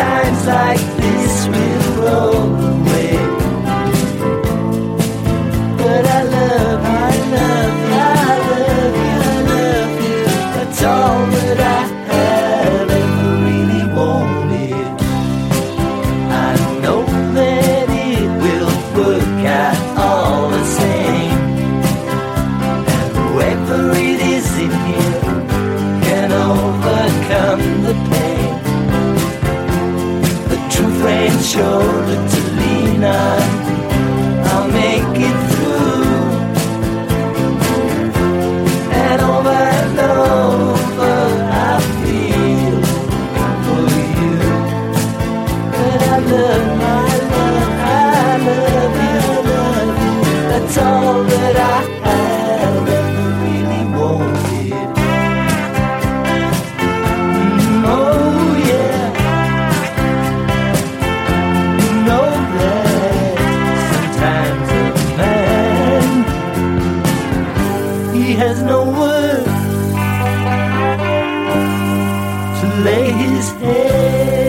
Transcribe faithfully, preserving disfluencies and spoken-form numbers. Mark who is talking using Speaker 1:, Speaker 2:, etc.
Speaker 1: times like this will roll away. But I love you, I love you, I love you, I love you. That's all that I have ever really wanted. I know that it will work out all the same. And whoever it is in here can overcome the pain. The truth ain't shoulder to lean on. I'll make it through. And over and over I feel for you. But I love, I love, I love you, I love you. That's all that I have ever really wanted. Mm, oh yeah. You know that sometimes a man, he has no words to lay his head